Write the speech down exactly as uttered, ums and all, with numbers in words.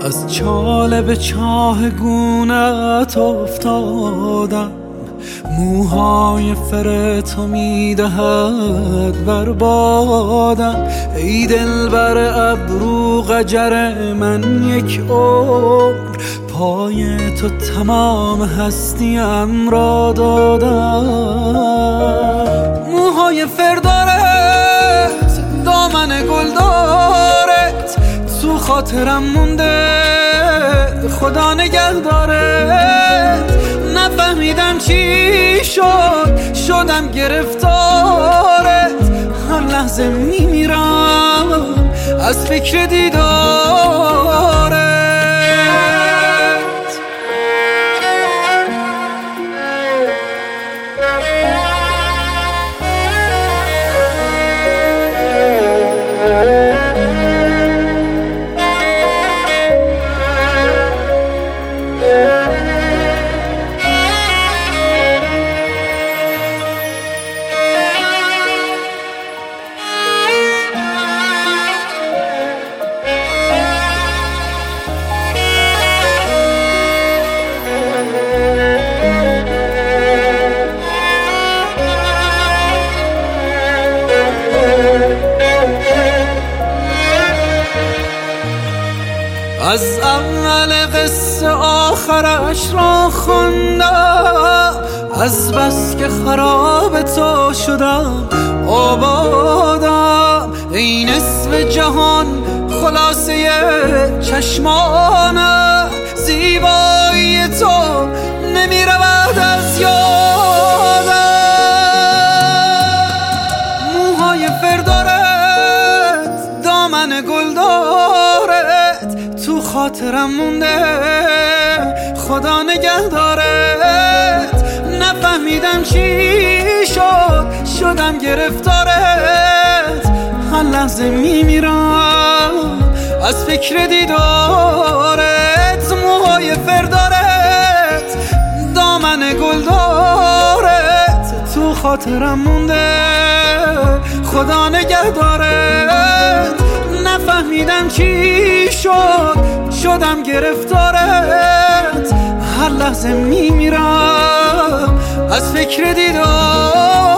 از چاله به چاه گونت افتادم، موهای فر تو میدهد بربادم. ای دلبر ابرو قجر من یک عمر، پای تو تمام هستیم را دادم. موهای فر دارت، دامن گل دارت، تو خاطرم مونده خدا نگه دارت. نفهمیدم چی شد، شدم گرفتارت، هر لحظه میمیرم از فکر دیدارت. از اول قصه آخرش را خوندم، از بس که خراب تو شدم آبادم. ای نصف جهان خلاصه چشمانه، زیبایی تو نمی رود از یادم. موهای فر دارت، دامن گل دارت، تو خاطرم مونده خدا نگه دارت. نفهمیدم چی شد، شدم گرفتارت، هر لحظه میمیرم از فکر دیدارت. موهای فر دارت، دامن گل دارت، تو خاطرم مونده خدا نگه دارت. نفهمیدم چی شد، شدم گرفتارت، هر لحظه میمیرم از فکر دیدارت.